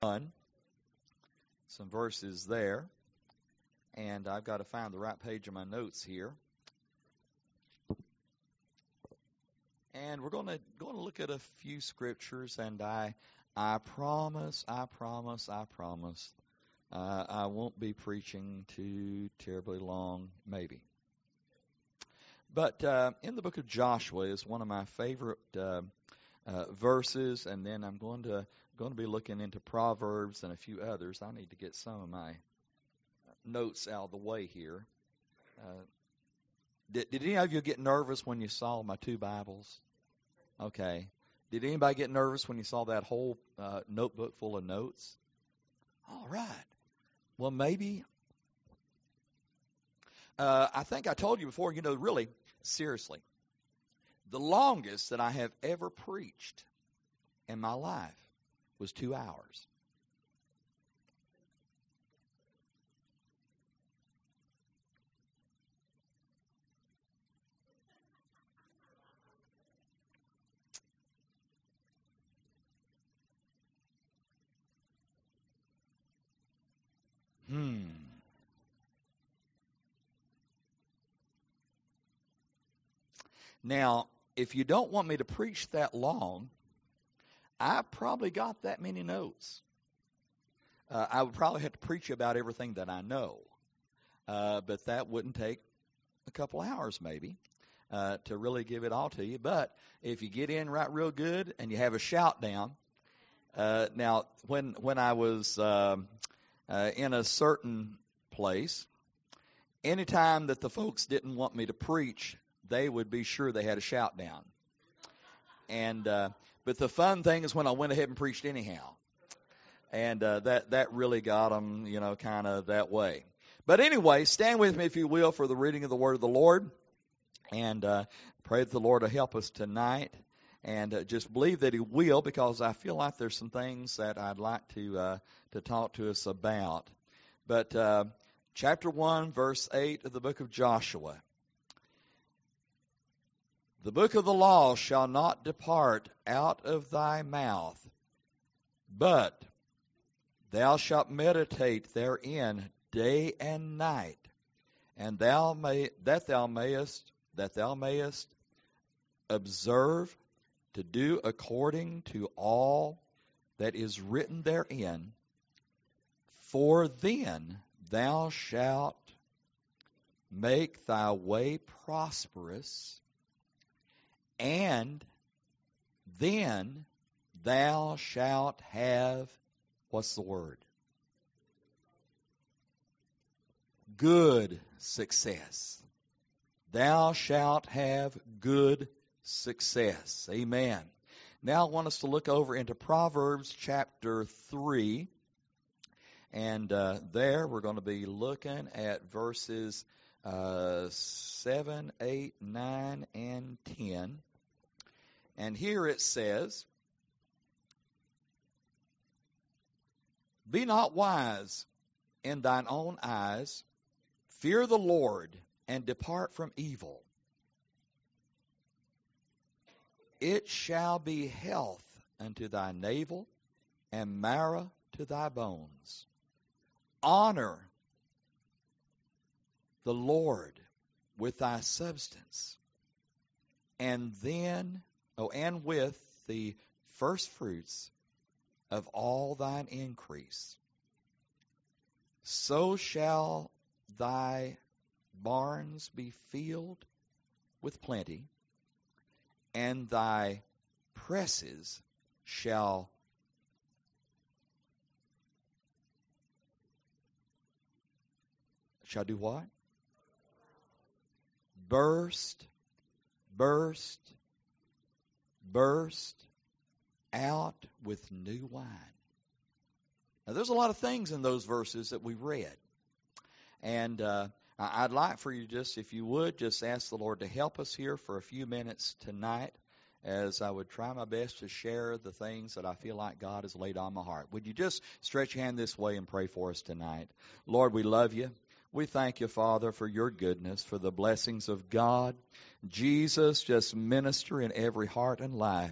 1, some verses there, and I've got to find the right page of my notes here. And we're going to look at a few scriptures, and I promise, I won't be preaching too terribly long, maybe. But in the book of Joshua is one of my favorite verses, and then I'm going to be looking into Proverbs and a few others. I need to get some of my notes out of the way here. Did any of you get nervous when you saw my two Bibles? Okay. Did anybody get nervous when you saw that whole notebook full of notes? All right. Well, maybe. I think I told you before, really, seriously, the longest that I have ever preached in my life was 2 hours. Now, if you don't want me to preach that long, I probably got that many notes. I would probably have to preach about everything that I know, but that wouldn't take a couple hours maybe to really give it all to you. But if you get in right real good and you have a shout down, now when I was in a certain place, anytime that the folks didn't want me to preach, they would be sure they had a shout down. And but the fun thing is when I went ahead and preached anyhow. And that really got them, kind of that way. But anyway, stand with me, if you will, for the reading of the Word of the Lord. And pray that the Lord will help us tonight. And just believe that He will, because I feel like there's some things that I'd like to talk to us about. But chapter 1, verse 8 of the book of Joshua. The book of the law shall not depart out of thy mouth, but thou shalt meditate therein day and night, and that thou mayest observe to do according to all that is written therein. For then thou shalt make thy way prosperous, and then thou shalt have, what's the word? Good success. Thou shalt have good success. Amen. Now I want us to look over into Proverbs chapter 3. And there we're going to be looking at verses 7, 8, 9, and 10. And here it says, Be not wise in thine own eyes, fear the Lord, and depart from evil. It shall be health unto thy navel, and marrow to thy bones. Honor the Lord with thy substance, and with the first fruits of all thine increase. So shall thy barns be filled with plenty, and thy presses shall do what? Burst out with new wine. Now, there's a lot of things in those verses that we read. And I'd like for you just, if you would, just ask the Lord to help us here for a few minutes tonight, as I would try my best to share the things that I feel like God has laid on my heart. Would you just stretch your hand this way and pray for us tonight? Lord, we love you. We thank you, Father, for your goodness, for the blessings of God. Jesus, just minister in every heart and life.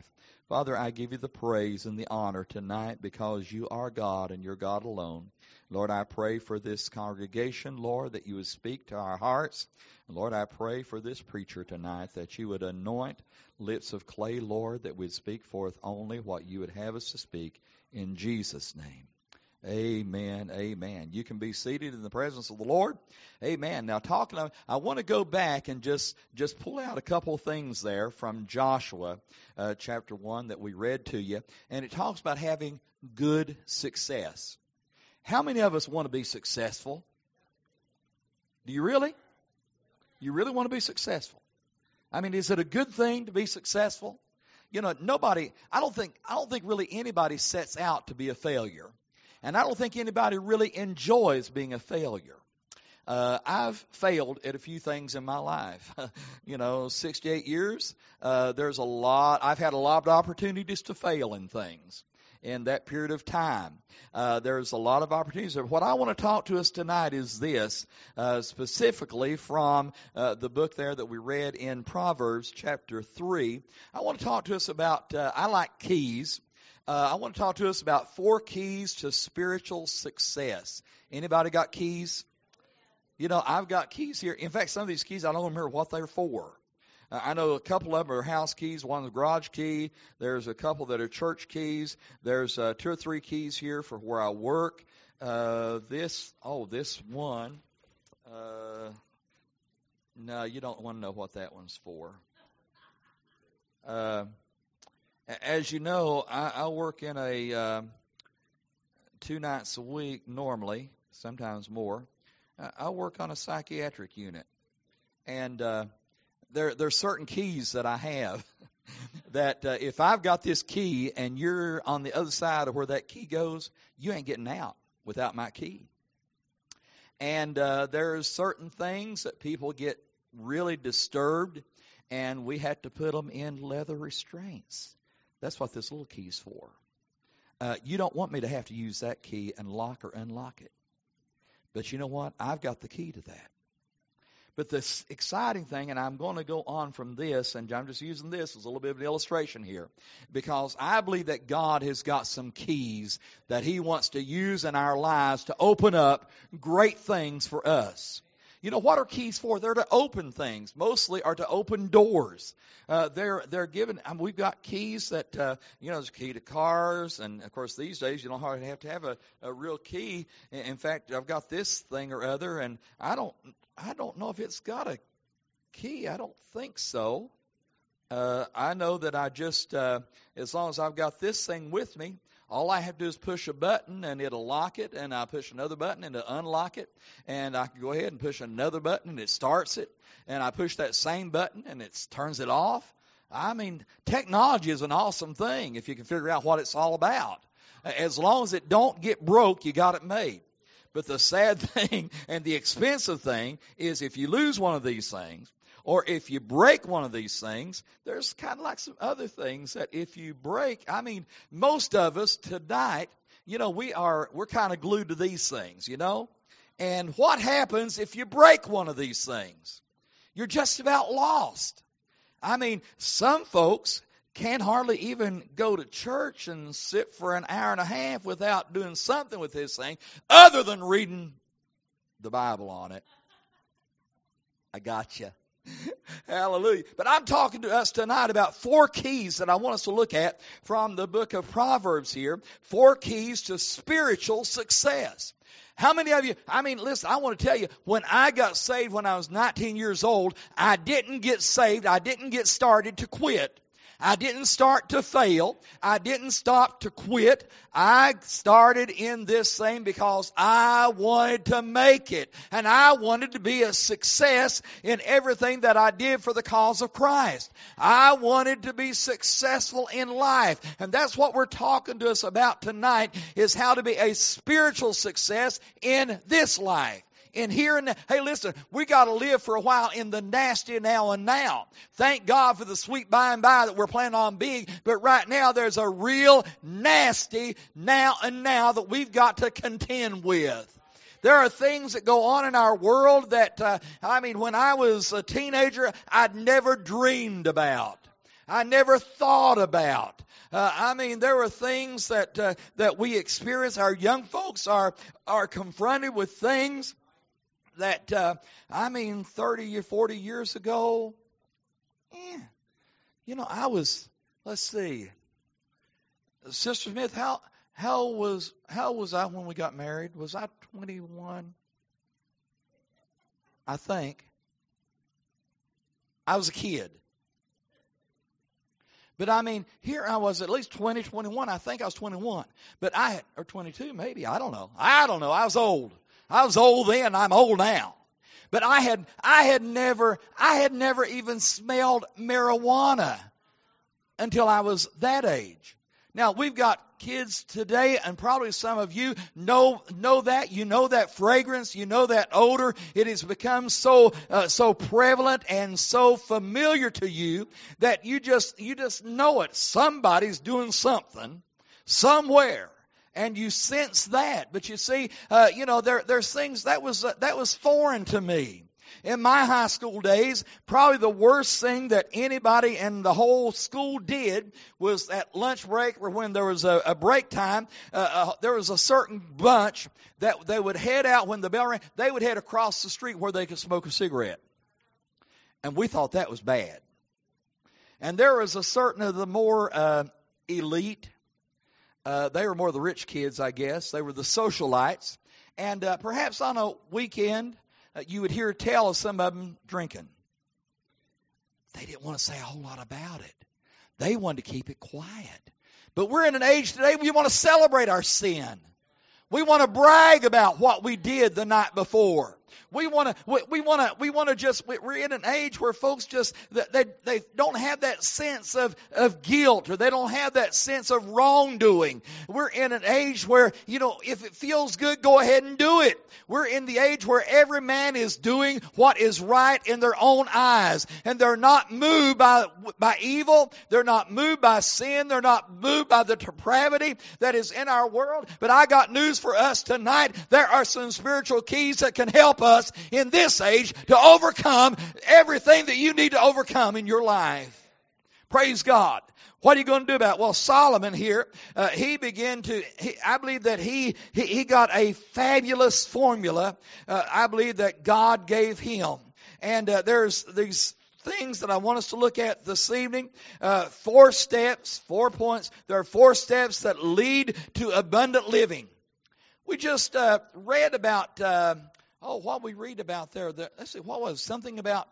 Father, I give you the praise and the honor tonight because you are God and you're God alone. Lord, I pray for this congregation, Lord, that you would speak to our hearts. Lord, I pray for this preacher tonight that you would anoint lips of clay, Lord, that we'd speak forth only what you would have us to speak in Jesus' name. Amen, amen. You can be seated in the presence of the Lord. Amen. Now, I want to go back and just pull out a couple of things there from Joshua chapter 1 that we read to you. And it talks about having good success. How many of us want to be successful? Do you really? You really want to be successful? I mean, is it a good thing to be successful? You know, I don't think really anybody sets out to be a failure. And I don't think anybody really enjoys being a failure. I've failed at a few things in my life. 68 years, I've had a lot of opportunities to fail in things in that period of time. There's a lot of opportunities. What I want to talk to us tonight is this, specifically from the book there that we read in Proverbs chapter 3. I want to talk to us about, I like keys. I want to talk to us about 4 keys to spiritual success. Anybody got keys? You know, I've got keys here. In fact, some of these keys, I don't remember what they're for. I know a couple of them are house keys. One's a garage key. There's a couple that are church keys. There's 2 or 3 keys here for where I work. This one. No, you don't want to know what that one's for. As you know, I work in a 2 nights a week normally, sometimes more. I work on a psychiatric unit. And there's certain keys that I have that if I've got this key and you're on the other side of where that key goes, you ain't getting out without my key. And there's certain things that people get really disturbed, and we have to put them in leather restraints. That's what this little key's for. You don't want me to have to use that key and lock or unlock it. But you know what? I've got the key to that. But this exciting thing, and I'm going to go on from this, and I'm just using this as a little bit of an illustration here, because I believe that God has got some keys that He wants to use in our lives to open up great things for us. You know, what are keys for? They're to open things. Mostly are to open doors. They're given. We've got keys that, there's a key to cars. And, of course, these days you don't hardly have to have a real key. In fact, I've got this thing or other, and I don't know if it's got a key. I don't think so. I know that I just, as long as I've got this thing with me, all I have to do is push a button and it'll lock it, and I push another button and it'll unlock it, and I can go ahead and push another button and it starts it, and I push that same button and it turns it off. I mean, technology is an awesome thing if you can figure out what it's all about. As long as it don't get broke, you got it made. But the sad thing and the expensive thing is if you lose one of these things, or if you break one of these things, there's kind of like some other things that if you break, I mean, most of us tonight, we're kind of glued to these things, And what happens if you break one of these things? You're just about lost. I mean, some folks can't hardly even go to church and sit for an hour and a half without doing something with this thing other than reading the Bible on it. I got you. Hallelujah. But I'm talking to us tonight about 4 keys that I want us to look at from the book of Proverbs here. 4 keys to spiritual success. How many of you, listen, I want to tell you, when I got saved when I was 19 years old, I didn't get saved. I didn't get started to quit. I didn't start to fail. I didn't stop to quit. I started in this thing because I wanted to make it. And I wanted to be a success in everything that I did for the cause of Christ. I wanted to be successful in life. And that's what we're talking to us about tonight, is how to be a spiritual success in this life. In here and now. Hey, listen, we got to live for a while in the nasty now and now. Thank God for the sweet by and by that we're planning on being. But right now there's a real nasty now and now that we've got to contend with. There are things that go on in our world that, when I was a teenager, I'd never dreamed about. I never thought about. There were things that we experience. Our young folks are confronted with things that 30 or 40 years ago. Let's see, Sister Smith, how was I when we got married? Was I 21? I think. I was a kid. But here I was at least 20, 21. I think I was 21. But or 22 maybe. I don't know. I was old. I was old then. I'm old now. But I had never even smelled marijuana until I was that age. Now, we've got kids today, and probably some of you know that. You know that fragrance. You know that odor. It has become so prevalent and so familiar to you that you just know it. Somebody's doing something somewhere, and you sense that. But you see, there's things that was foreign to me. In my high school days, probably the worst thing that anybody in the whole school did was at lunch break, or when there was a break time, there was a certain bunch that they would head out when the bell rang. They would head across the street where they could smoke a cigarette. And we thought that was bad. And there was a certain of the more elite, they were more the rich kids, I guess. They were the socialites. And perhaps on a weekend, you would hear tell of some of them drinking. They didn't want to say a whole lot about it. They wanted to keep it quiet. But we're in an age today we want to celebrate our sin. We want to brag about what we did the night before. We're in an age where folks just, they don't have that sense of guilt, or they don't have that sense of wrongdoing. We're in an age where, if it feels good, go ahead and do it. We're in the age where every man is doing what is right in their own eyes. And they're not moved by evil. They're not moved by sin. They're not moved by the depravity that is in our world. But I got news for us tonight. There are some spiritual keys that can help us in this age to overcome everything that you need to overcome in your life. Praise God. What are you going to do about it? Well, Solomon here, I believe that he got a fabulous formula. I believe that God gave him. And there's these things that I want us to look at this evening. 4 steps, 4 points. There are 4 steps that lead to abundant living. We just read about, what we read about there. Let's see, what was something about,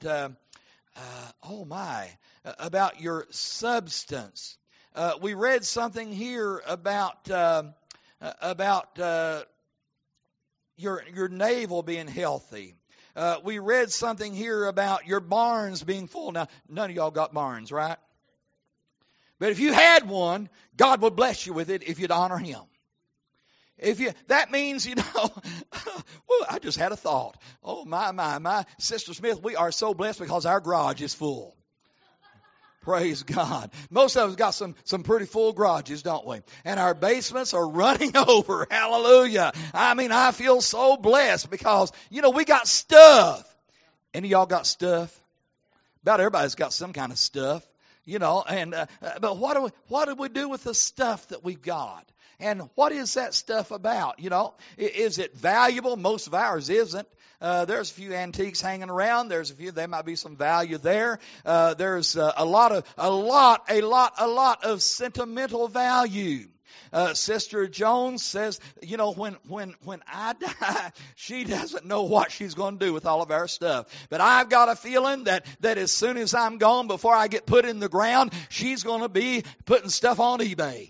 about your substance. We read something here about your navel being healthy. We read something here about your barns being full. Now, none of y'all got barns, right? But if you had one, God would bless you with it if you'd honor Him. That means, I just had a thought. Oh, my, Sister Smith, we are so blessed because our garage is full. Praise God. Most of us got some pretty full garages, don't we? And our basements are running over. Hallelujah. I feel so blessed because, we got stuff. Any of y'all got stuff? About everybody's got some kind of stuff, but what do we do with the stuff that we've got? And what is that stuff about? Is it valuable? Most of ours isn't. There's a few antiques hanging around. There might be some value there. There's a lot of sentimental value. Sister Jones says, when I die, she doesn't know what she's going to do with all of our stuff. But I've got a feeling that as soon as I'm gone, before I get put in the ground, she's going to be putting stuff on eBay.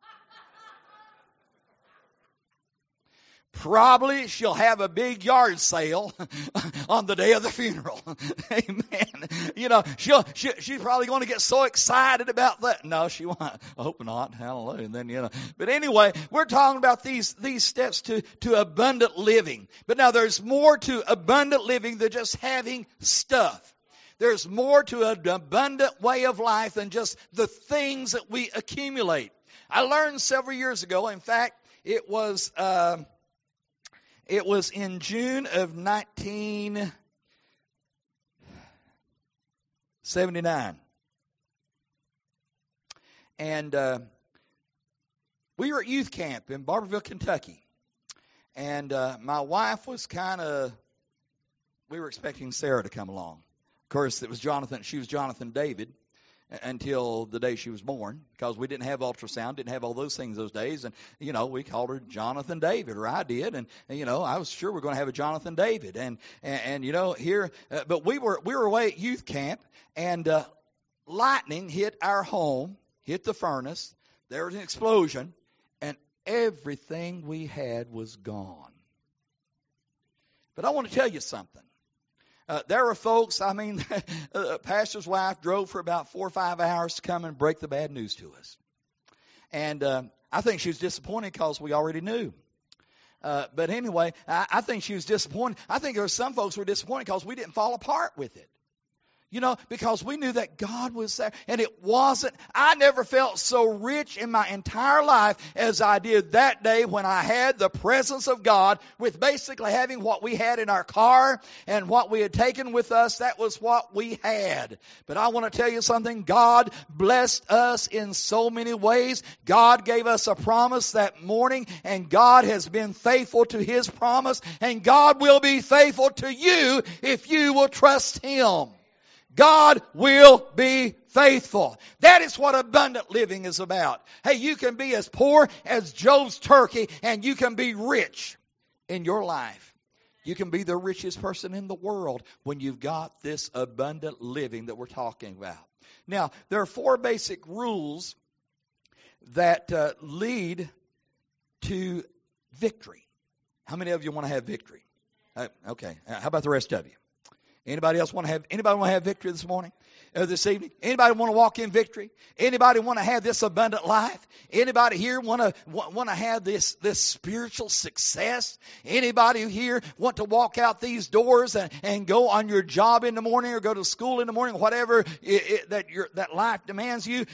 Probably she'll have a big yard sale on the day of the funeral. Amen. She's probably going to get so excited about that. No, she won't. I hope not. Hallelujah. And then, But anyway, we're talking about these steps to abundant living. But now there's more to abundant living than just having stuff. There's more to an abundant way of life than just the things that we accumulate. I learned several years ago. In fact, it was in June of 1979. And we were at youth camp in Barberville, Kentucky. And my wife was we were expecting Sarah to come along. Of course, it was Jonathan. She was Jonathan David until the day she was born, because we didn't have ultrasound, didn't have all those things those days. And, we called her Jonathan David, or I did. And I was sure we were going to have a Jonathan David. But we were away at youth camp, and lightning hit our home, hit the furnace. There was an explosion, and everything we had was gone. But I want to tell you something. There were folks, the pastor's wife drove for about 4 or 5 hours to come and break the bad news to us. And I think she was disappointed because we already knew. But anyway, I think she was disappointed. I think there were some folks who were disappointed because we didn't fall apart with it. Because we knew that God was there. And I never felt so rich in my entire life as I did that day when I had the presence of God, with basically having what we had in our car and what we had taken with us. That was what we had. But I want to tell you something. God blessed us in so many ways. God gave us a promise that morning, and God has been faithful to His promise. And God will be faithful to you if you will trust Him. God will be faithful. That is what abundant living is about. Hey, you can be as poor as Job's turkey, and you can be rich in your life. You can be the richest person in the world when you've got this abundant living that we're talking about. Now, there are 4 basic rules that lead to victory. How many of you want to have victory? Okay. How about the rest of you? Anybody want to have victory this morning? This evening? Anybody want to walk in victory? Anybody want to have this abundant life? Anybody here want to have this spiritual success? Anybody here want to walk out these doors and go on your job in the morning, or go to school in the morning, whatever that life demands you?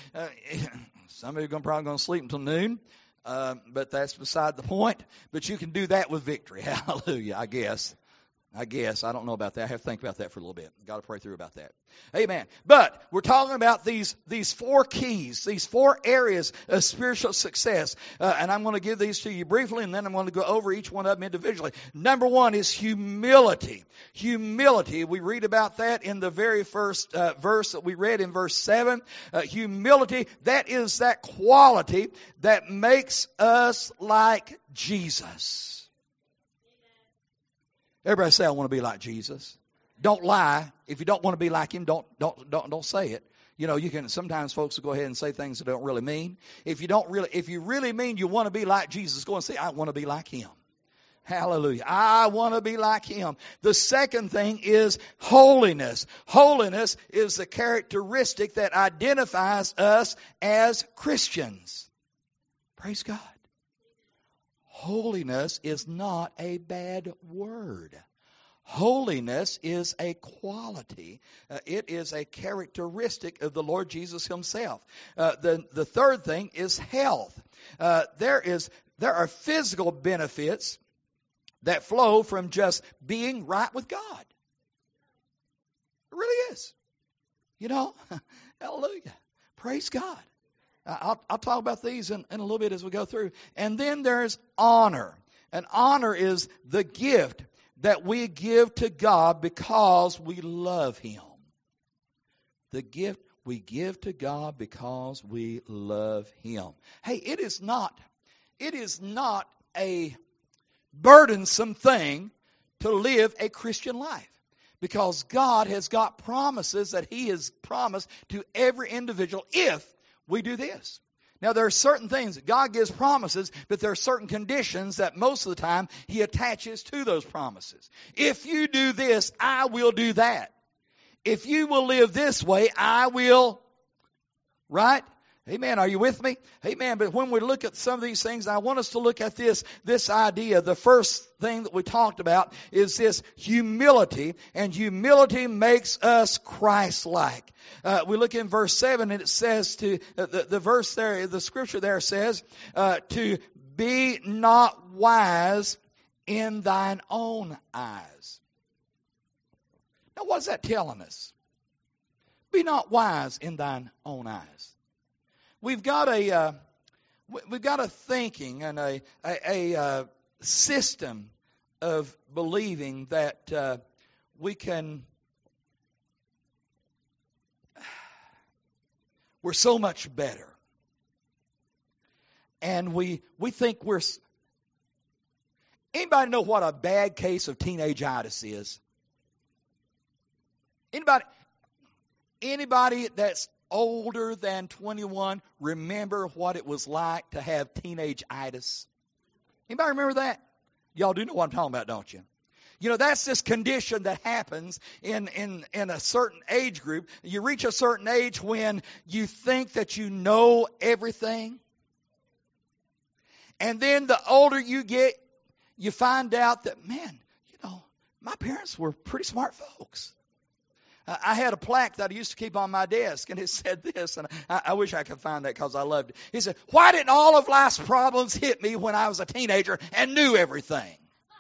Some of you are probably going to sleep until noon. But that's beside the point. But you can do that with victory. Hallelujah, I guess. I don't know about that. I have to think about that for a little bit. Got to pray through about that. Amen. But we're talking about these 4 keys, these 4 areas of spiritual success. And I'm going to give these to you briefly, and then I'm going to go over each one of them individually. Number 1 is humility. Humility. We read about that in the very first verse that we read in verse 7. Humility, that is that quality that makes us like Jesus. Everybody say, I want to be like Jesus. Don't lie. If you don't want to be like Him, don't say it. You can, sometimes folks will go ahead and say things they don't really mean. If you really mean you want to be like Jesus, go and say, I want to be like Him. Hallelujah. I want to be like Him. The second thing is holiness. Holiness is the characteristic that identifies us as Christians. Praise God. Holiness is not a bad word. Holiness is a quality. It is a characteristic of the Lord Jesus Himself. The third thing is health. There are physical benefits that flow from just being right with God. It really is. Hallelujah. Praise God. I'll talk about these in a little bit as we go through. And then there's honor. And honor is the gift that we give to God because we love Him. The gift we give to God because we love Him. Hey, it is not a burdensome thing to live a Christian life, because God has got promises that He has promised to every individual if we do this. Now, there are certain things that God gives promises, but there are certain conditions that most of the time He attaches to those promises. If you do this, I will do that. If you will live this way, I will. Right? Amen. Are you with me? Amen. But when we look at some of these things, I want us to look at this idea. The first thing that we talked about is this humility, and humility makes us Christ-like. We look in verse 7, and it says the verse there, the scripture there says, to be not wise in thine own eyes. Now, what is that telling us? Be not wise in thine own eyes. we've got a thinking and a system of believing that we're so much better. And we think anybody know what a bad case of teenage-itis is? Anybody that's older than 21 remember what it was like to have teenage-itis? Anybody remember that? Y'all do know what I'm talking about, don't you? You know, that's this condition that happens in a certain age group. You reach a certain age when you think that you know everything. And then the older you get, you find out that, man, my parents were pretty smart folks. I had a plaque that I used to keep on my desk, and it said this, and I wish I could find that because I loved it. It said, why didn't all of life's problems hit me when I was a teenager and knew everything?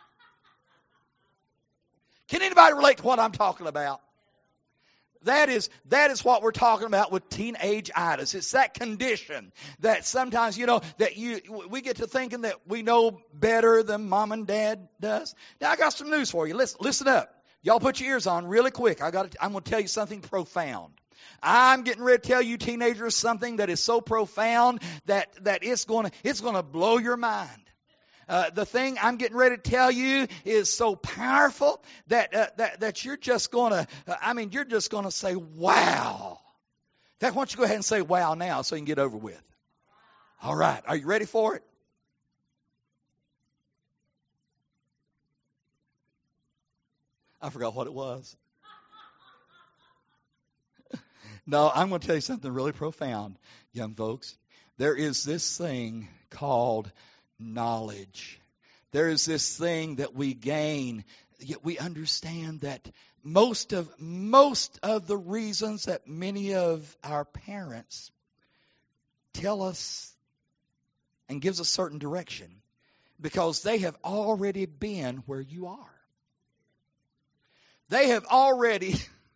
Can anybody relate to what I'm talking about? That is what we're talking about with teenage-itis. It's that condition that sometimes, we get to thinking that we know better than mom and dad does. Now, I got some news for you. Listen up. Y'all put your ears on really quick. I'm going to tell you something profound. I'm getting ready to tell you teenagers something that is so profound that it's going to blow your mind. The thing I'm getting ready to tell you is so powerful that you're just going to say, wow. In fact, why don't you go ahead and say wow now so you can get over with. All right. Are you ready for it? I forgot what it was. No, I'm going to tell you something really profound, young folks. There is this thing called knowledge. There is this thing that we gain, yet we understand that most of the reasons that many of our parents tell us and gives a certain direction because they have already been where you are. They have already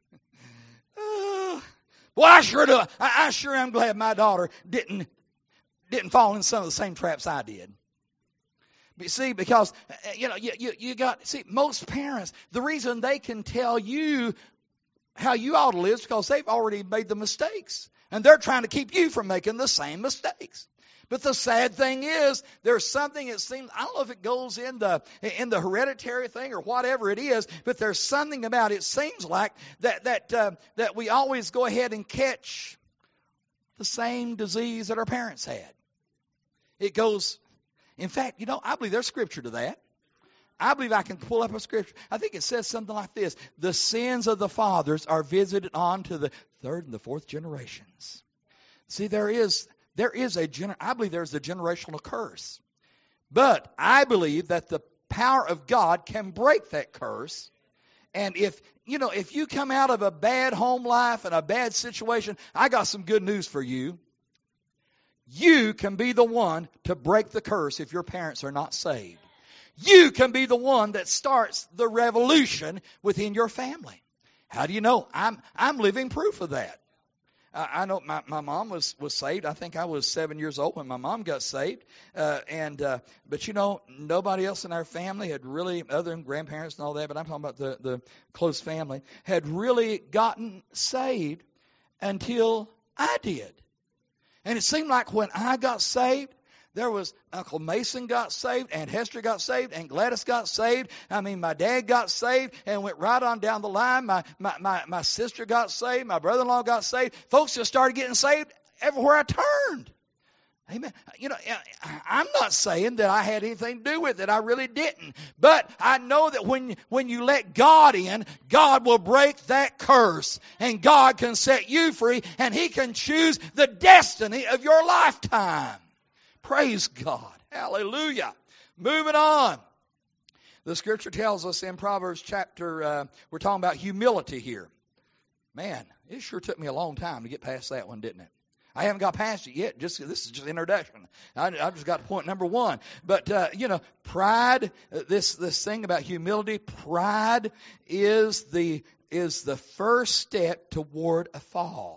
well, I sure do. I sure am glad my daughter didn't fall in some of the same traps I did. But see, because you got most parents, the reason they can tell you how you ought to live is because they've already made the mistakes, and they're trying to keep you from making the same mistakes. But the sad thing is, there's something it seems, I don't know if it goes in the hereditary thing or whatever it is, but there's something about it seems like that we always go ahead and catch the same disease that our parents had. It goes, in fact, I believe there's scripture to that. I believe I can pull up a scripture. I think it says something like this: the sins of the fathers are visited on to the third and the fourth generations. See, I believe there's a generational curse. But I believe that the power of God can break that curse. And if you come out of a bad home life and a bad situation, I got some good news for you. You can be the one to break the curse if your parents are not saved. You can be the one that starts the revolution within your family. How do you know? I'm living proof of that. I know my mom was saved. I think I was 7 years old when my mom got saved. But nobody else in our family had really, other than grandparents and all that, but I'm talking about the close family, had really gotten saved until I did. And it seemed like when I got saved, there was Uncle Mason got saved, Aunt Hester got saved, Aunt Gladys got saved. My dad got saved and went right on down the line. My sister got saved. My brother-in-law got saved. Folks just started getting saved everywhere I turned. Amen. I'm not saying that I had anything to do with it. I really didn't. But I know that when you let God in, God will break that curse. And God can set you free. And He can choose the destiny of your lifetime. Praise God. Hallelujah. Moving on. The scripture tells us in Proverbs chapter, we're talking about humility here. Man, it sure took me a long time to get past that one, didn't it? I haven't got past it yet. This is just introduction. I just got to point number one. But, pride, this thing about humility, pride is the first step toward a fall.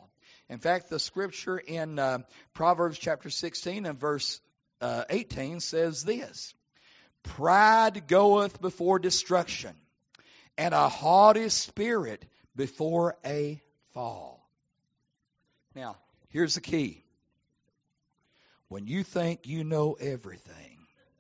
In fact, the scripture in Proverbs chapter 16 and verse 18 says this: pride goeth before destruction, and a haughty spirit before a fall. Now, here's the key. When you think you know everything,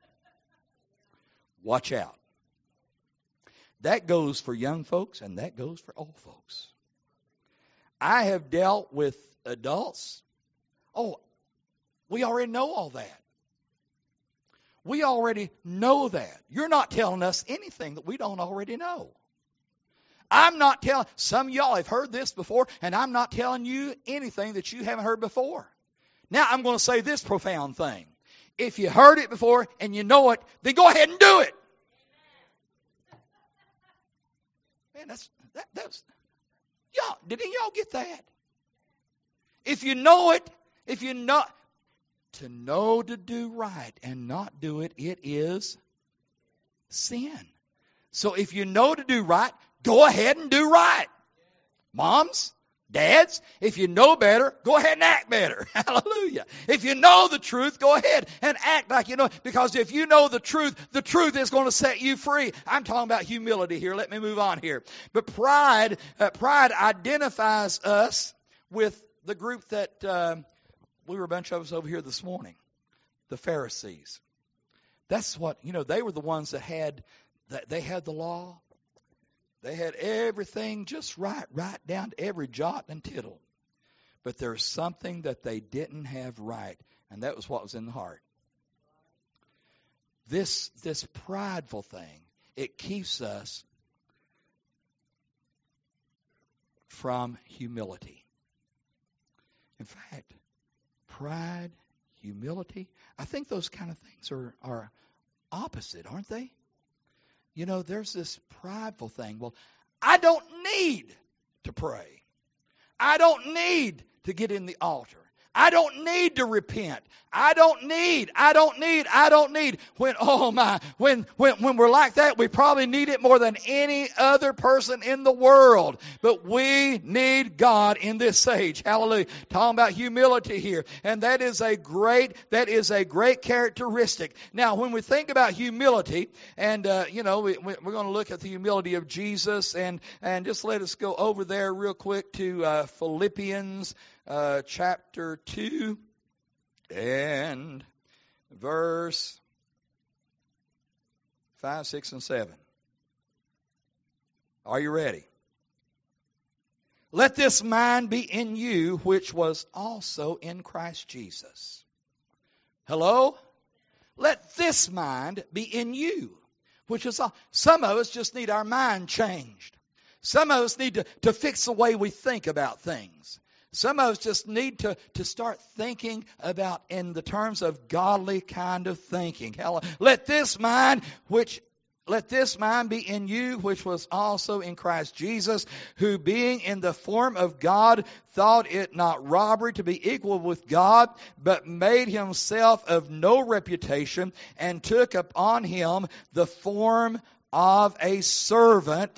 watch out. That goes for young folks and that goes for old folks. I have dealt with adults. Oh, we already know all that. We already know that. You're not telling us anything that we don't already know. I'm not telling, some of y'all have heard this before, and I'm not telling you anything that you haven't heard before. Now I'm going to say this profound thing. If you heard it before and you know it, then go ahead and do it. Man, that's y'all, did any of y'all get that? If you know it, to know to do right and not do it, it is sin. So if you know to do right, go ahead and do right. Moms, dads, if you know better, go ahead and act better. Hallelujah. If you know the truth, go ahead and act like you know. Because if you know the truth is going to set you free. I'm talking about humility here. Let me move on here. But pride identifies us with the group that we were a bunch of us over here this morning, the Pharisees. That's what, they were the ones that had the law. They had everything just right down to every jot and tittle. But there's something that they didn't have right, and that was what was in the heart. This prideful thing, it keeps us from humility. In fact, pride, humility, I think those kind of things are opposite, aren't they? There's this prideful thing. Well, I don't need to pray. I don't need to get in the altar. I don't need to repent. I don't need. When we're like that, we probably need it more than any other person in the world. But we need God in this age. Hallelujah. Talking about humility here. And that is a great characteristic. Now, when we think about humility, and we're going to look at the humility of Jesus, and just let us go over there real quick to Philippians chapter 2 and verse 5, 6, and 7. Are you ready? Let this mind be in you, which was also in Christ Jesus. Hello? Let this mind be in you, which is all. Some of us just need our mind changed. Some of us need to fix the way we think about things. Some of us just need to start thinking about in the terms of godly kind of thinking. Let this mind be in you, which was also in Christ Jesus, who being in the form of God, thought it not robbery to be equal with God, but made himself of no reputation, and took upon him the form of a servant,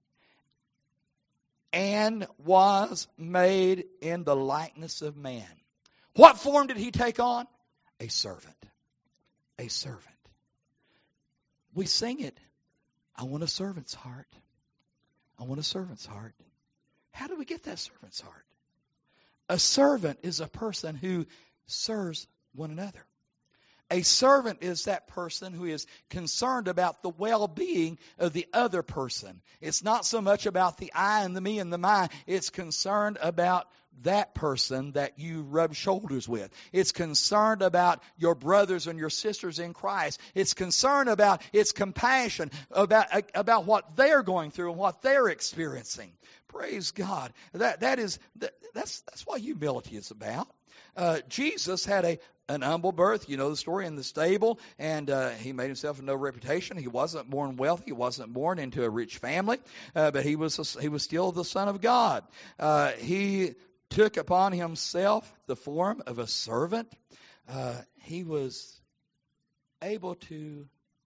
and was made in the likeness of man. What form did he take on? A servant. A servant. We sing it. I want a servant's heart. I want a servant's heart. How do we get that servant's heart? A servant is a person who serves one another. A servant is that person who is concerned about the well-being of the other person. It's not so much about the I and the me and the my. It's concerned about that person that you rub shoulders with. It's concerned about your brothers and your sisters in Christ. It's concerned about, it's compassion about what they're going through and what they're experiencing. Praise God. That's what humility is about. Jesus had an humble birth. You know the story, in the stable, and he made himself of no reputation. He wasn't born wealthy. He wasn't born into a rich family, but he was still the Son of God. He took upon himself the form of a servant. He was able to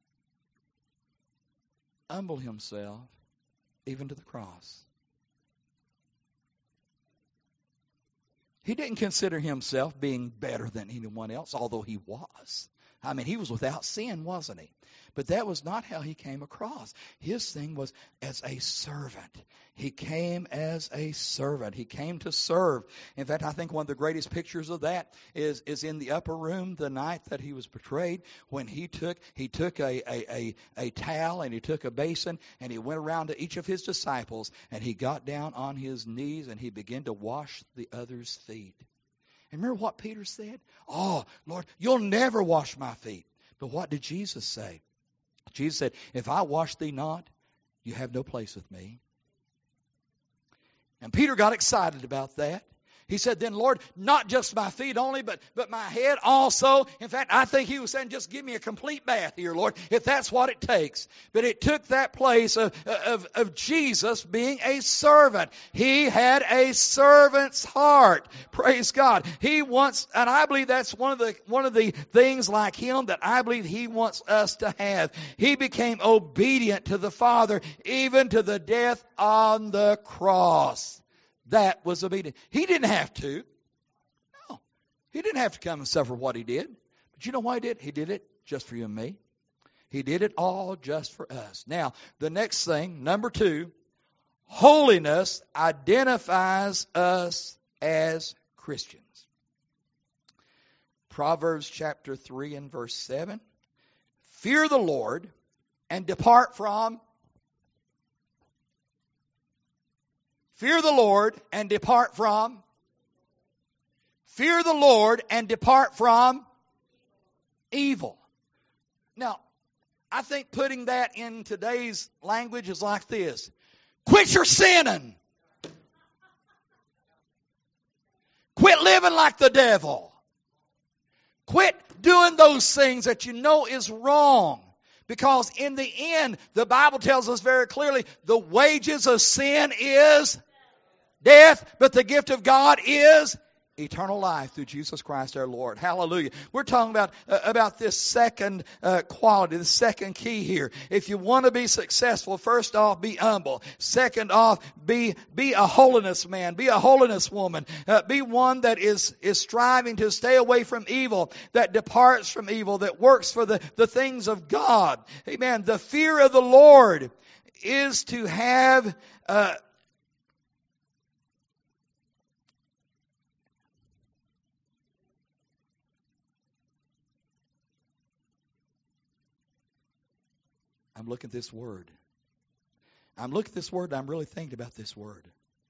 humble himself even to the cross. He didn't consider himself being better than anyone else, although he was. I mean, he was without sin, wasn't he? But that was not how he came across. His thing was as a servant. He came as a servant. He came to serve. In fact, I think one of the greatest pictures of that is in the upper room the night that he was betrayed, when he took a towel and he took a basin and he went around to each of his disciples and he got down on his knees and he began to wash the others' feet. And remember what Peter said? Oh, Lord, you'll never wash my feet. But what did Jesus say? Jesus said, if I wash thee not, you have no place with me. And Peter got excited about that. He said, then, Lord, not just my feet only, but my head also. In fact, I think he was saying, just give me a complete bath here, Lord, if that's what it takes. But it took that place of Jesus being a servant. He had a servant's heart. Praise God. He wants, and I believe that's one of the things like him that I believe he wants us to have. He became obedient to the Father, even to the death on the cross. That was obedience. He didn't have to. No. He didn't have to come and suffer what he did. But you know why he did? He did it just for you and me. He did it all just for us. Now, the next thing, number 2, holiness identifies us as Christians. Proverbs chapter 3 and verse 7. Fear the Lord and depart from. Fear the Lord and depart from. Fear the Lord and depart from evil. Now, I think putting that in today's language is like this. Quit your sinning. Quit living like the devil. Quit doing those things that you know is wrong. Because in the end, the Bible tells us very clearly, the wages of sin is death, but the gift of God is eternal life through Jesus Christ our Lord. Hallelujah. We're talking about this second quality, the second key here. If you want to be successful, first off, be humble. Second off, be a holiness man. Be a holiness woman. Be one that is striving to stay away from evil, that departs from evil, that works for the things of God. Amen. The fear of the Lord is to have I'm looking at this word. I'm looking at this word and I'm really thinking about this word.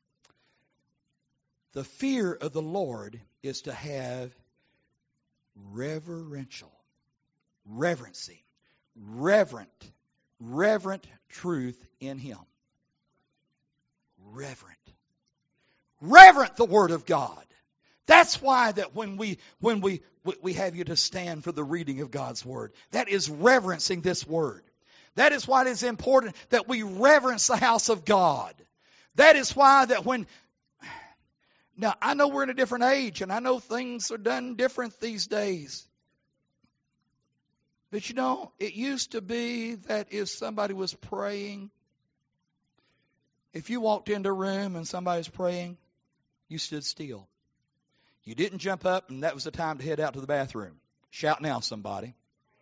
The fear of the Lord is to have reverential, reverencing, reverent truth in Him. Reverent the Word of God. That's why that when we have you to stand for the reading of God's Word, that is reverencing this Word. That is why it is important that we reverence the house of God. That is why that now I know we're in a different age and I know things are done different these days. But you know, it used to be that if somebody was praying, if you walked into a room and somebody was praying, you stood still. You didn't jump up and that was the time to head out to the bathroom. Shout now, somebody.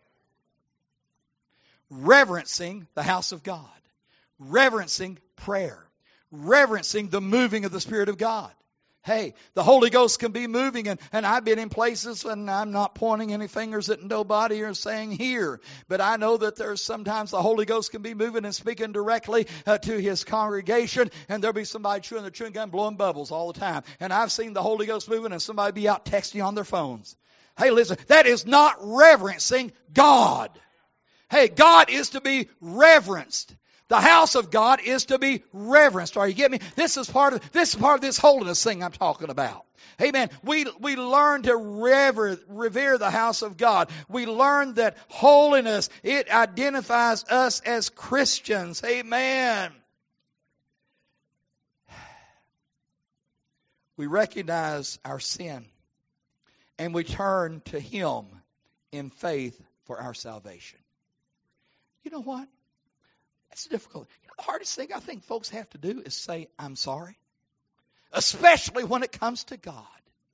Reverencing the house of God. Reverencing prayer. Reverencing the moving of the Spirit of God. Hey, the Holy Ghost can be moving, and I've been in places, and I'm not pointing any fingers at nobody or saying here, but I know that there's sometimes the Holy Ghost can be moving and speaking directly to His congregation, and there'll be somebody chewing their chewing gum, blowing bubbles all the time. And I've seen the Holy Ghost moving, and somebody be out texting on their phones. Hey, listen, that is not reverencing God. Hey, God is to be reverenced. The house of God is to be reverenced. Are you getting me? This is part of this holiness thing I'm talking about. Amen. We learn to revere the house of God. We learn that holiness, it identifies us as Christians. Amen. We recognize our sin and we turn to Him in faith for our salvation. You know what? It's difficult. You know, the hardest thing I think folks have to do is say, I'm sorry. Especially when it comes to God.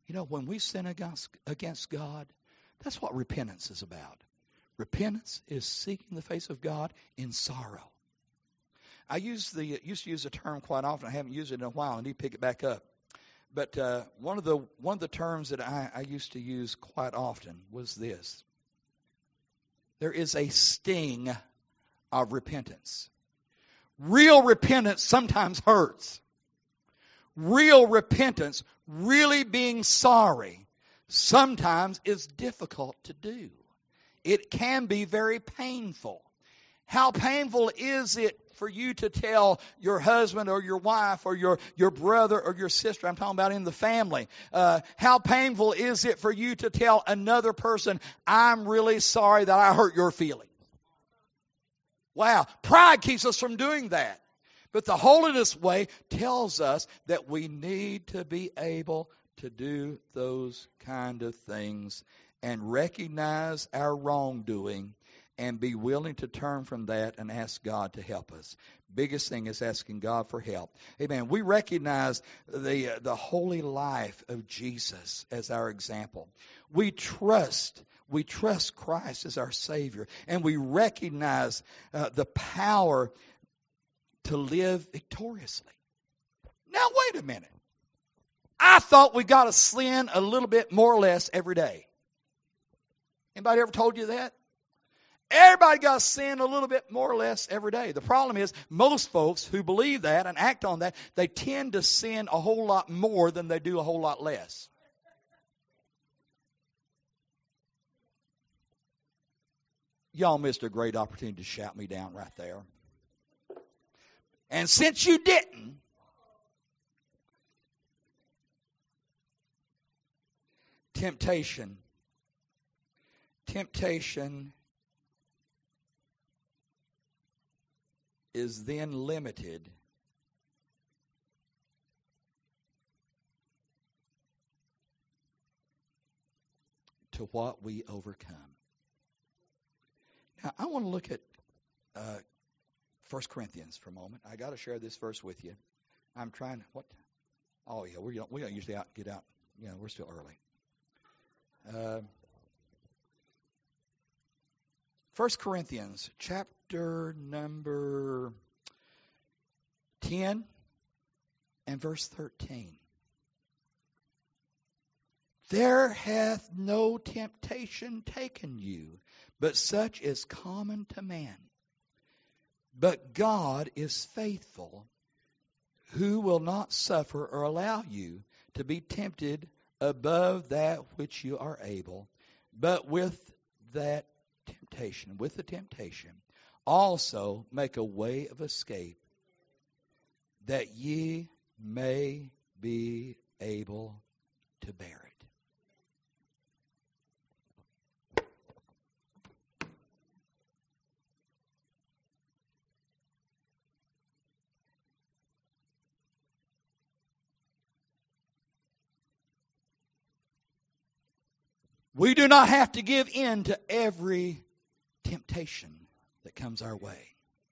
You know, when we sin against God, that's what repentance is about. Repentance is seeking the face of God in sorrow. I used to use the term quite often. I haven't used it in a while. I need to pick it back up. But one of the terms that I used to use quite often was this. There is a sting of repentance. Real repentance sometimes hurts. Real repentance, really being sorry, sometimes is difficult to do. It can be very painful. How painful is it for you to tell your husband or your wife or your brother or your sister, I'm talking about in the family, how painful is it for you to tell another person, I'm really sorry that I hurt your feelings? Wow, pride keeps us from doing that. But the holiness way tells us that we need to be able to do those kind of things and recognize our wrongdoing and be willing to turn from that and ask God to help us. Biggest thing is asking God for help. Amen. We recognize the holy life of Jesus as our example. We trust Christ as our Savior, and we recognize the power to live victoriously. Now, wait a minute. I thought we got to sin a little bit more or less every day. Anybody ever told you that? Everybody got to sin a little bit more or less every day. The problem is most folks who believe that and act on that, they tend to sin a whole lot more than they do a whole lot less. Y'all missed a great opportunity to shout me down right there. And since you didn't, temptation is then limited to what we overcome. Now, I want to look at 1 Corinthians for a moment. I got to share this verse with you. I'm trying. What? Oh yeah, we don't usually get out. You know, we're still early. 1 Corinthians chapter number 10 and verse 13. There hath no temptation taken you, but such is common to man. But God is faithful, who will not suffer or allow you to be tempted above that which you are able, but with the temptation, also make a way of escape, that ye may be able to bear it. We do not have to give in to every temptation that comes our way.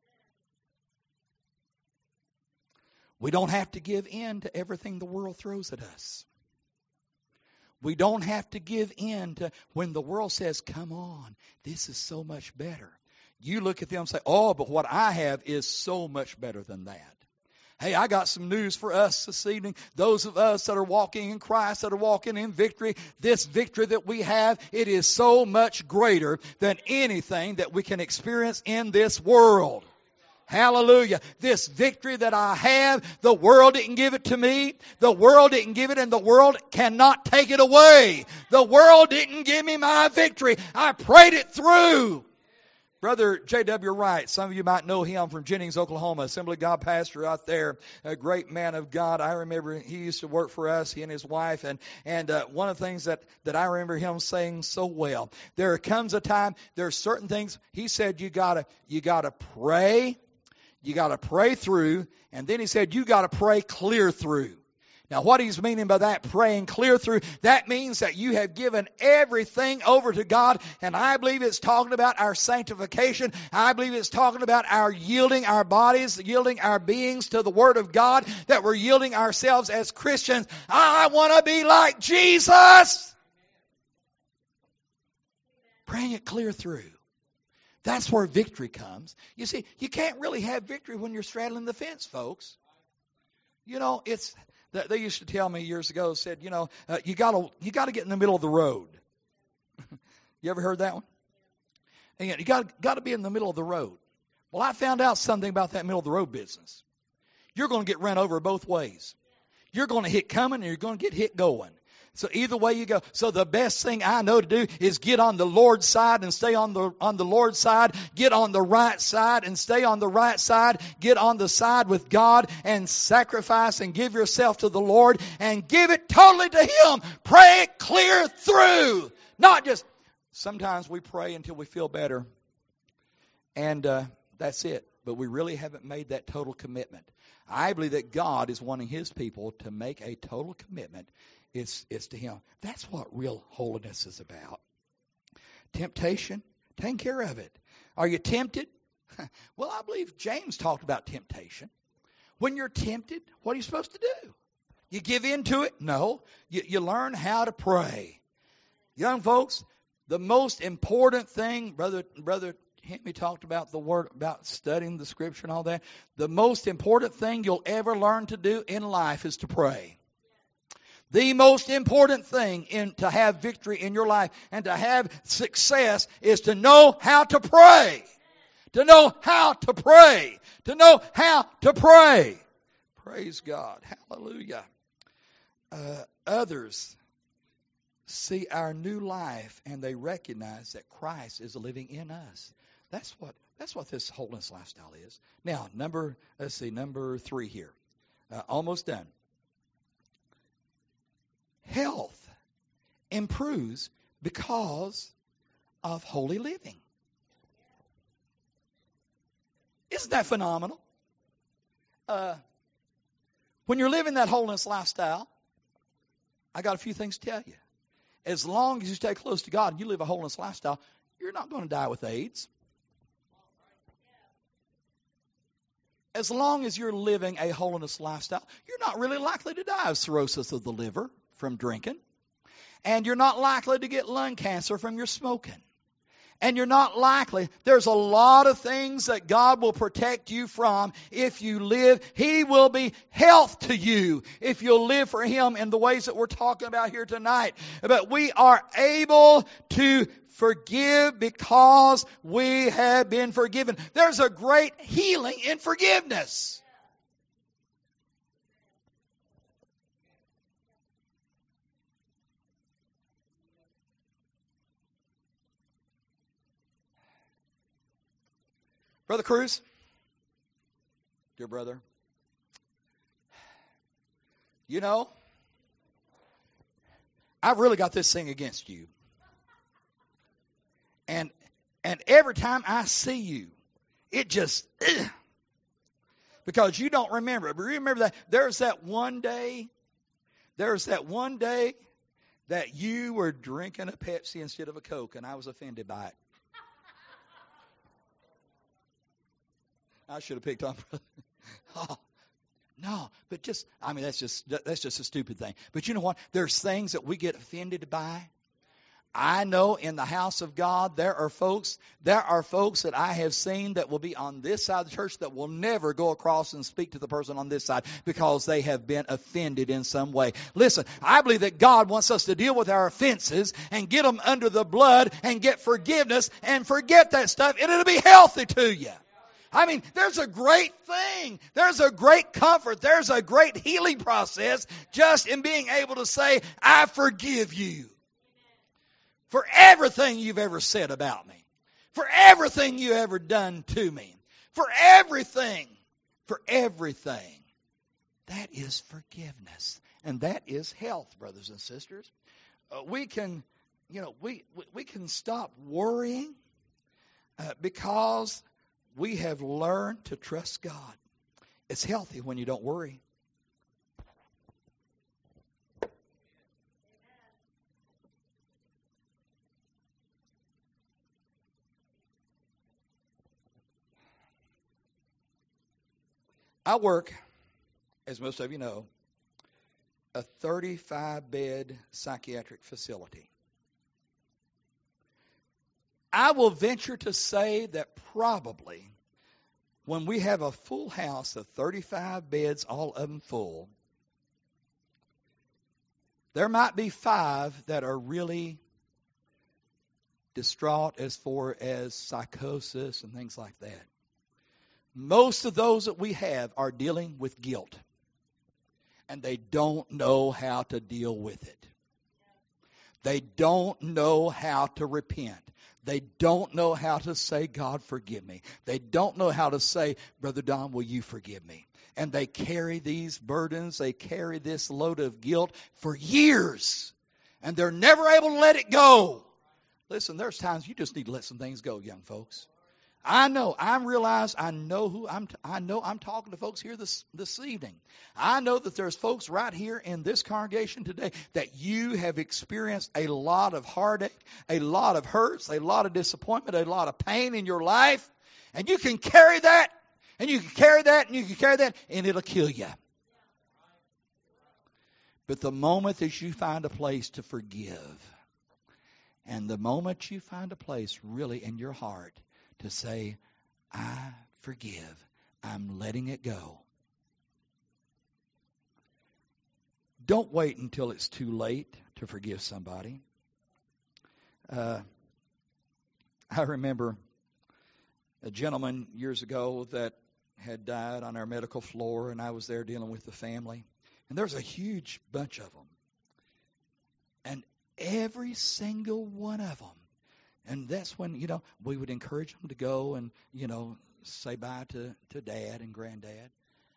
We don't have to give in to everything the world throws at us. We don't have to give in to when the world says, come on, this is so much better. You look at them and say, oh, but what I have is so much better than that. Hey, I got some news for us this evening. Those of us that are walking in Christ, that are walking in victory, this victory that we have, it is so much greater than anything that we can experience in this world. Hallelujah. This victory that I have, the world didn't give it to me. The world didn't give it, and the world cannot take it away. The world didn't give me my victory. I prayed it through. Brother J.W. Wright, some of you might know him from Jennings, Oklahoma, Assembly of God pastor out there, a great man of God. I remember he used to work for us, he and his wife, and one of the things that I remember him saying so well, there comes a time, there are certain things, he said you gotta pray through, and then he said you gotta pray clear through. Now, what he's meaning by that, praying clear through, that means that you have given everything over to God, and I believe it's talking about our sanctification. I believe it's talking about our yielding our bodies, yielding our beings to the Word of God, that we're yielding ourselves as Christians. I want to be like Jesus. Praying it clear through. That's where victory comes. You see, you can't really have victory when you're straddling the fence, folks. You know, they used to tell me years ago, said, you got to get in the middle of the road. You ever heard that one? And you got to be in the middle of the road. Well, I found out something about that middle of the road business. You're going to get run over both ways. You're going to hit coming and you're going to get hit going. So either way you go. So the best thing I know to do is get on the Lord's side and stay on the Lord's side. Get on the right side and stay on the right side. Get on the side with God and sacrifice and give yourself to the Lord and give it totally to Him. Pray it clear through. Not just, sometimes we pray until we feel better and that's it. But we really haven't made that total commitment. I believe that God is wanting His people to make a total commitment. It's to Him. That's what real holiness is about. Temptation, taking care of it. Are you tempted? Well, I believe James talked about temptation. When you're tempted, what are you supposed to do? You give in to it? No. You learn how to pray. Young folks, the most important thing, Brother Henry talked about the word, about studying the Scripture and all that. The most important thing you'll ever learn to do in life is to pray. The most important thing to have victory in your life and to have success is to know how to pray. To know how to pray. To know how to pray. Praise God. Hallelujah. Others see our new life and they recognize that Christ is living in us. That's what this holiness lifestyle is. Now, number 3 here. Almost done. Health improves because of holy living. Isn't that phenomenal? When you're living that holiness lifestyle, I got a few things to tell you. As long as you stay close to God and you live a holiness lifestyle, you're not going to die with AIDS. As long as you're living a holiness lifestyle, you're not really likely to die of cirrhosis of the liver from drinking. And you're not likely to get lung cancer from your smoking. And you're not likely. There's a lot of things that God will protect you from if you live. He will be health to you if you'll live for Him in the ways that we're talking about here tonight. But we are able to forgive because we have been forgiven. There's a great healing in forgiveness. Brother Cruz, dear brother, you know, I've really got this thing against you. And every time I see you, it just, because you don't remember it. But remember that there's that one day that you were drinking a Pepsi instead of a Coke, and I was offended by it. I should have picked on brother. Oh, no, but that's just a stupid thing. But you know what? There's things that we get offended by. I know in the house of God there are folks that I have seen that will be on this side of the church that will never go across and speak to the person on this side because they have been offended in some way. Listen, I believe that God wants us to deal with our offenses and get them under the blood and get forgiveness and forget that stuff, and it'll be healthy to you. I mean, there's a great thing. There's a great comfort. There's a great healing process just in being able to say, I forgive you for everything you've ever said about me, for everything you ever done to me, for everything. That is forgiveness. And that is health, brothers and sisters. We can stop worrying because we have learned to trust God. It's healthy when you don't worry. I work, as most of you know, a 35-bed psychiatric facility. I will venture to say that probably when we have a full house of 35 beds, all of them full, there might be 5 that are really distraught as far as psychosis and things like that. Most of those that we have are dealing with guilt, and they don't know how to deal with it. They don't know how to repent. They don't know how to say, God, forgive me. They don't know how to say, Brother Don, will you forgive me? And they carry these burdens, they carry this load of guilt for years, and they're never able to let it go. Listen, there's times you just need to let some things go, young folks. I know I'm talking to folks here this evening. I know that there's folks right here in this congregation today that you have experienced a lot of heartache, a lot of hurts, a lot of disappointment, a lot of pain in your life. And you can carry that, and you can carry that, and you can carry that, and it'll kill you. But the moment that you find a place to forgive, and the moment you find a place really in your heart to say, I forgive, I'm letting it go. Don't wait until it's too late to forgive somebody. I remember a gentleman years ago that had died on our medical floor, and I was there dealing with the family. And there's a huge bunch of them. And every single one of them. And that's when, we would encourage them to go and, say bye to Dad and Granddad.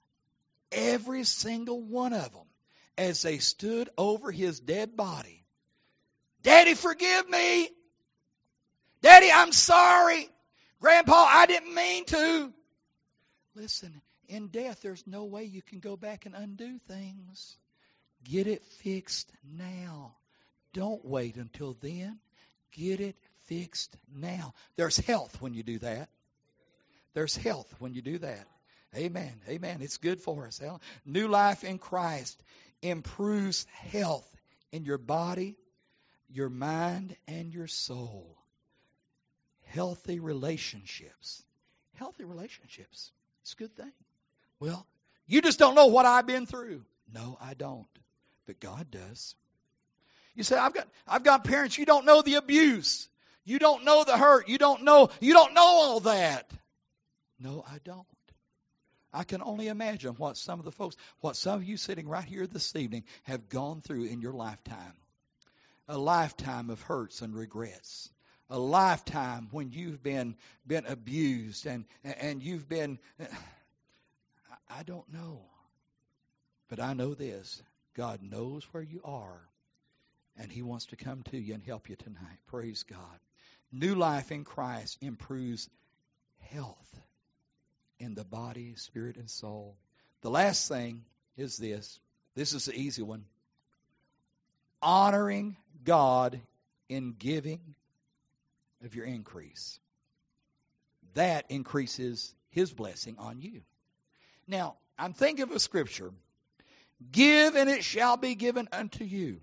Every single one of them, as they stood over his dead body, Daddy, forgive me. Daddy, I'm sorry. Grandpa, I didn't mean to. Listen, in death, there's no way you can go back and undo things. Get it fixed now. Don't wait until then. Get it fixed now. There's health when you do that. There's health when you do that. Amen. Amen. It's good for us. New life in Christ improves health in your body, your mind, and your soul. Healthy relationships. Healthy relationships. It's a good thing. Well, you just don't know what I've been through. No, I don't. But God does. You say, I've got parents. You don't know the abuse. You don't know the hurt. You don't know all that. No, I don't. I can only imagine what some of you sitting right here this evening have gone through in your lifetime. A lifetime of hurts and regrets. A lifetime when you've been abused and you've been, I don't know. But I know this. God knows where you are. And He wants to come to you and help you tonight. Praise God. New life in Christ improves health in the body, spirit, and soul. The last thing is this. This is the easy one. Honoring God in giving of your increase. That increases His blessing on you. Now, I'm thinking of a scripture. Give and it shall be given unto you.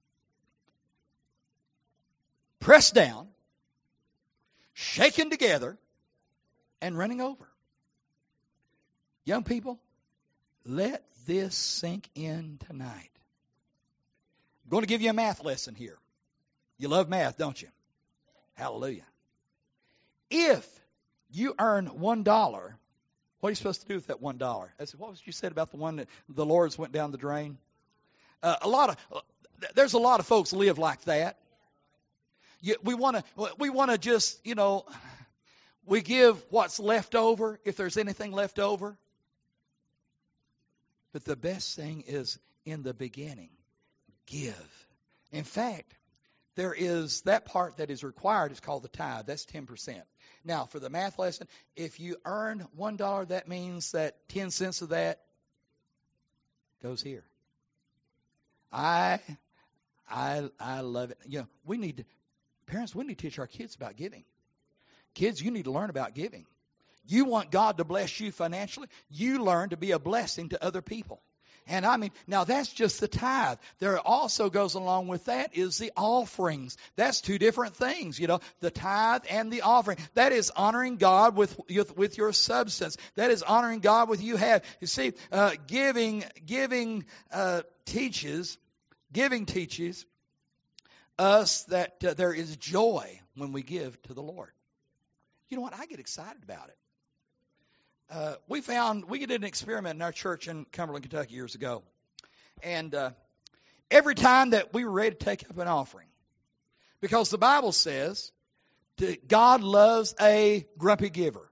Pressed down, shaken together, and running over. Young people, let this sink in tonight. I'm going to give you a math lesson here. You love math, don't you? Hallelujah. If you earn $1, what are you supposed to do with that $1? I said, what was you said about the one that the Lord's went down the drain? There's a lot of folks live like that. We want to just, we give what's left over, if there's anything left over. But the best thing is in the beginning, give. In fact, there is that part that is required. It's called the tithe. That's 10%. Now, for the math lesson, if you earn $1, that means that 10 cents of that goes here. I love it. Parents, we need to teach our kids about giving. Kids, you need to learn about giving. You want God to bless you financially? You learn to be a blessing to other people. And I mean, now that's just the tithe. There also goes along with that is the offerings. That's two different things, the tithe and the offering. That is honoring God with your substance. That is honoring God with you have. You see, giving teaches us that there is joy when we give to the Lord. You know what? I get excited about it. We did an experiment in our church in Cumberland, Kentucky years ago. And every time that we were ready to take up an offering, because the Bible says that God loves a grumpy giver.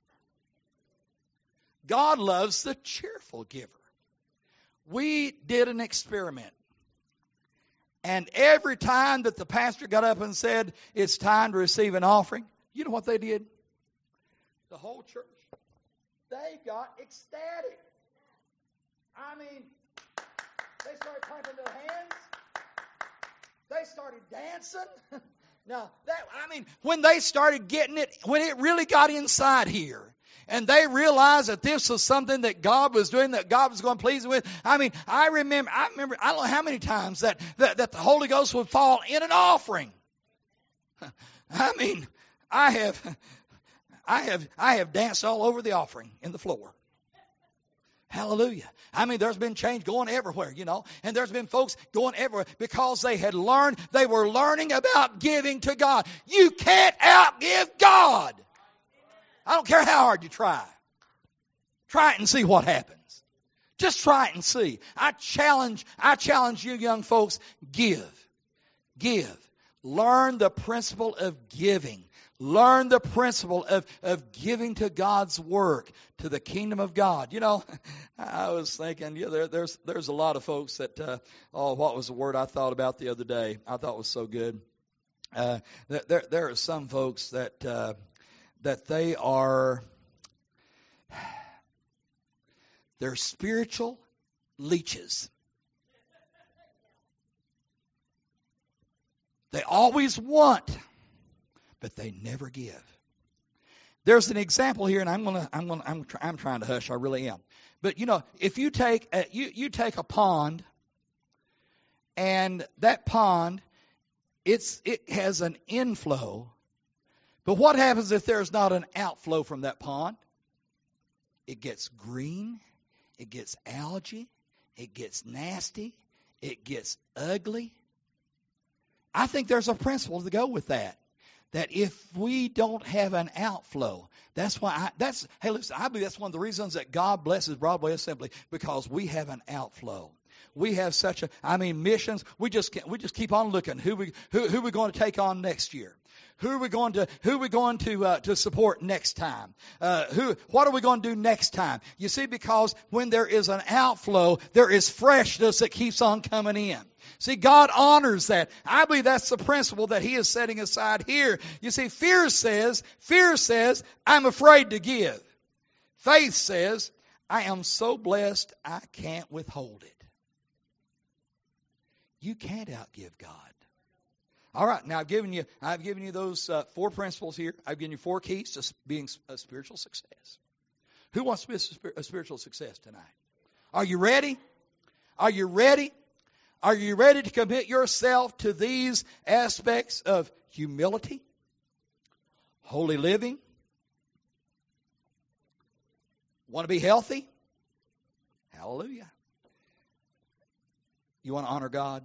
God loves the cheerful giver. We did an experiment. And every time that the pastor got up and said, it's time to receive an offering, you know what they did? The whole church. They got ecstatic. I mean, they started clapping their hands. They started dancing. Now, when they started getting it, when it really got inside here, and they realized that this was something that God was doing, that God was going to please them with. I remember, I don't know how many times that the Holy Ghost would fall in an offering. I have danced all over the offering in the floor. Hallelujah. There's been change going everywhere, and there's been folks going everywhere because they were learning about giving to God. You can't outgive God. I don't care how hard you try. Try it and see what happens. Just try it and see. I challenge you young folks, give. Learn the principle of giving. Learn the principle of giving to God's work, to the kingdom of God. I was thinking, there's a lot of folks that, what was the word I thought about the other day? I thought was so good. There are some folks that they are, they're spiritual leeches. They always want, but they never give. There's an example here, and I'm trying to hush. I really am. But if you take a pond, and that pond, it has an inflow. But what happens if there's not an outflow from that pond? It gets green, it gets algae, it gets nasty, it gets ugly. I think there's a principle to go with that. That if we don't have an outflow, hey listen, I believe that's one of the reasons that God blesses Broadway Assembly, because we have an outflow. We have missions. We just keep on looking. Who we going to take on next year? Who are we going to support next time? What are we going to do next time? You see, because when there is an outflow, there is freshness that keeps on coming in. See, God honors that. I believe that's the principle that He is setting aside here. You see, fear says, I'm afraid to give. Faith says, I am so blessed I can't withhold it. You can't outgive God. All right, now I've given you those 4 principles here. I've given you 4 keys to being a spiritual success. Who wants to be a spiritual success tonight? Are you ready? Are you ready? Are you ready to commit yourself to these aspects of humility, holy living? Want to be healthy? Hallelujah. You want to honor God?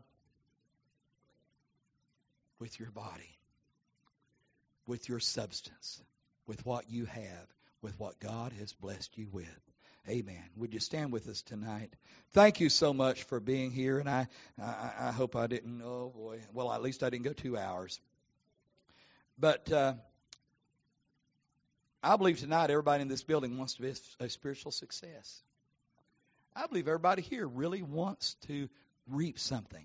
With your body, with your substance, with what you have, with what God has blessed you with. Amen. Would you stand with us tonight? Thank you so much for being here, and I hope I didn't, oh boy, well, at least I didn't go 2 hours. But I believe tonight everybody in this building wants to be a spiritual success. I believe everybody here really wants to reap something.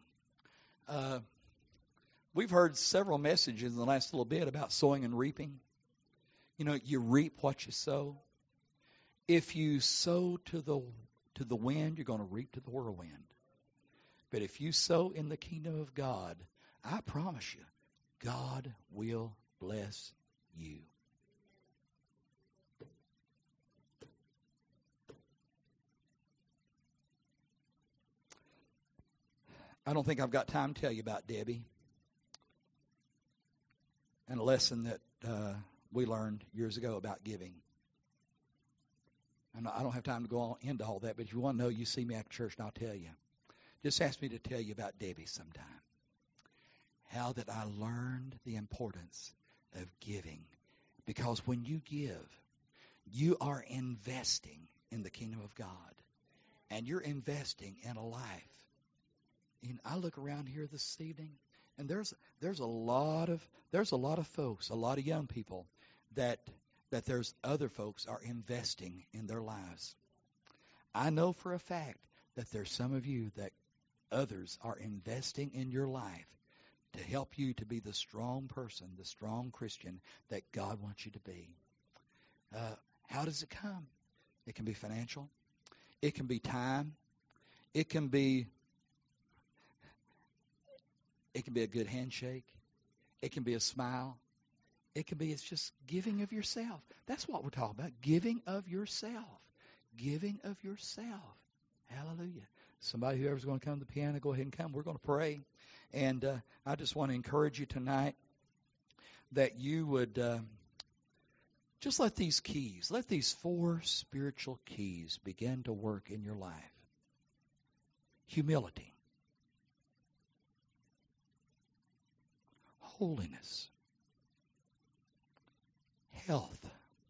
We've heard several messages in the last little bit about sowing and reaping. You reap what you sow. If you sow to the wind, you're going to reap to the whirlwind. But if you sow in the kingdom of God, I promise you, God will bless you. I don't think I've got time to tell you about Debbie and a lesson that we learned years ago about giving. And I don't have time to go on into all that, but if you want to know, you see me after church and I'll tell you. Just ask me to tell you about Debbie sometime. How that I learned the importance of giving. Because when you give, you are investing in the kingdom of God. And you're investing in a life. And I look around here this evening, and there's a lot of folks, a lot of young people that there's other folks are investing in their lives. I know for a fact that there's some of you that others are investing in your life to help you to be the strong person, the strong Christian that God wants you to be. How does it come? It can be financial. It can be time. It can be a good handshake. It can be a smile. It's just giving of yourself. That's what we're talking about. Giving of yourself. Giving of yourself. Hallelujah. Somebody, whoever's going to come to the piano, go ahead and come. We're going to pray. And I just want to encourage you tonight that you would just let these keys, let these 4 spiritual keys begin to work in your life. Humility. Holiness. Health.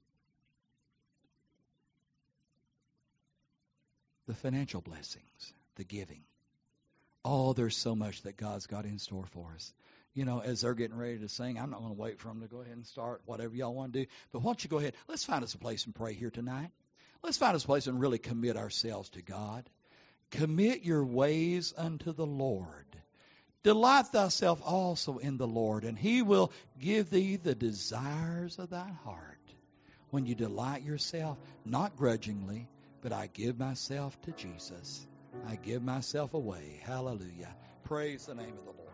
The financial blessings. The giving. Oh, there's so much that God's got in store for us. You know, as they're getting ready to sing, I'm not going to wait for them to go ahead and start whatever y'all want to do. But why don't you go ahead? Let's find us a place and pray here tonight. Let's find us a place and really commit ourselves to God. Commit your ways unto the Lord. Delight thyself also in the Lord, and he will give thee the desires of thy heart. When you delight yourself, not grudgingly, but I give myself to Jesus. I give myself away. Hallelujah. Praise the name of the Lord.